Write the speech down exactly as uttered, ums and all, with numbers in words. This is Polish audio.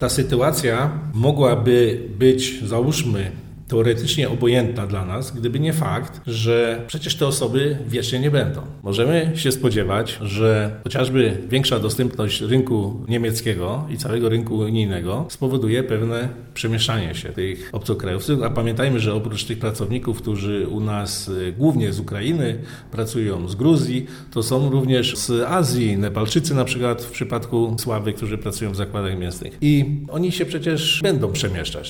Ta sytuacja mogłaby być, załóżmy, teoretycznie obojętna dla nas, gdyby nie fakt, że przecież te osoby wiecznie nie będą. Możemy się spodziewać, że chociażby większa dostępność rynku niemieckiego i całego rynku unijnego spowoduje pewne przemieszczanie się tych obcokrajowców, a pamiętajmy, że oprócz tych pracowników, którzy u nas głównie z Ukrainy pracują, z Gruzji, to są również z Azji, Nepalczycy na przykład w przypadku Sławy, którzy pracują w zakładach mięsnych. I oni się przecież będą przemieszczać.